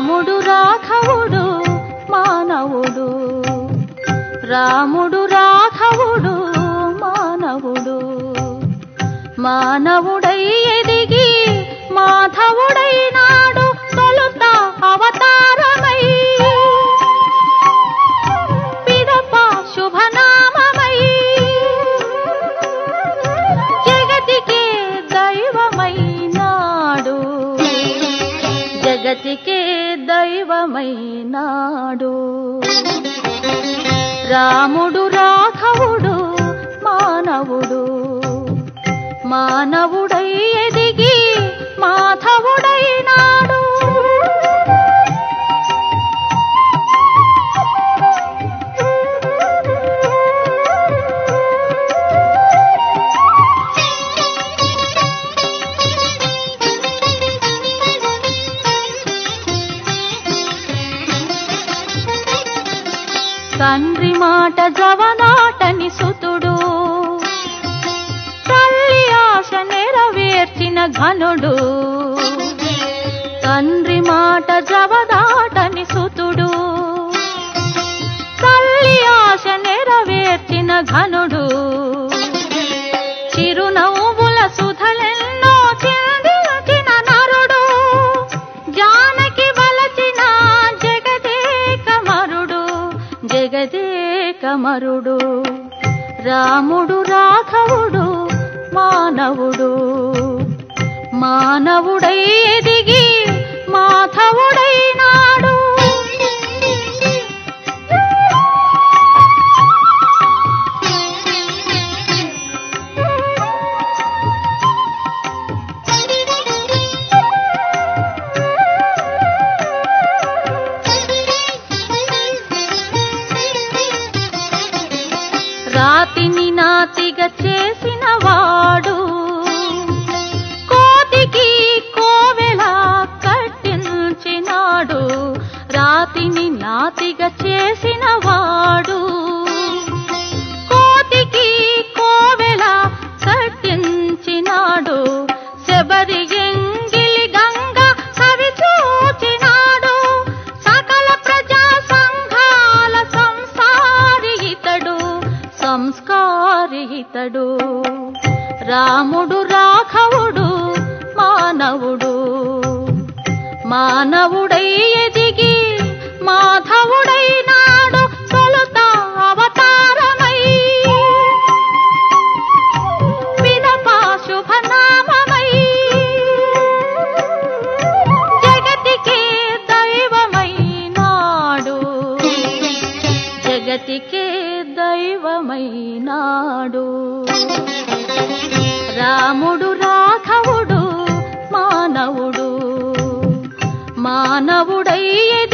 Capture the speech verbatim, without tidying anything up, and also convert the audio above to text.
రాముడు రాఘవుడు మానవుడు, రాముడు రాఘవుడు మానవుడు, మానవుడై ఎదిగి మాధవుడైనాడు తొలుత అవతారమై, పిదప శుభనామమై జగతికే దైవమైనాడు, జగతికే దైవమైనాడు. రాముడు రాఘవుడు మానవుడు, మానవుడై ఎదిగి మాధవుడైనాడు. తండ్రి మాట జవనాటని సుతుడు, తల్లి ఆశ నెరవేర్చిన ఘనుడు. తండ్రి మాట జవదాటని సుతుడు, తల్లి ఆశ నెరవేర్చిన ఘనుడు. చిరునవ్వుల సుధలెన్నో చెందిన నరుడు, జానకి వలచిన జగదేకమరుడు, జగదేకమరుడు. రాముడు రాఘవుడు మానవుడు, మానవుడై ఎదిగి మాధవుడైనాడు. రాతిని నాతిగా చేసిన వాడు, కోతికి కోవెల కట్టించినాడు. రాతిని నాతిగా చేసిన వాడు, కోతికి కోవెల కట్టించినాడు. శబరి ఎంగిలి గంగ సవి చూచినాడు, సకల ప్రజా సంఘాల సంసారి ఇతడు, సంస్కారి ఇతడు. రాముడు రాఘవుడు మానవుడు, మానవుడై ఎదిగి మాధవుడైనాడు తొలుత అవతారమై, పిదప శుభనామమై జగతికే దైవమైనాడు, జగతికే దైవమైనాడు. రాముడు రాఘవుడు మానవుడు, మానవుడై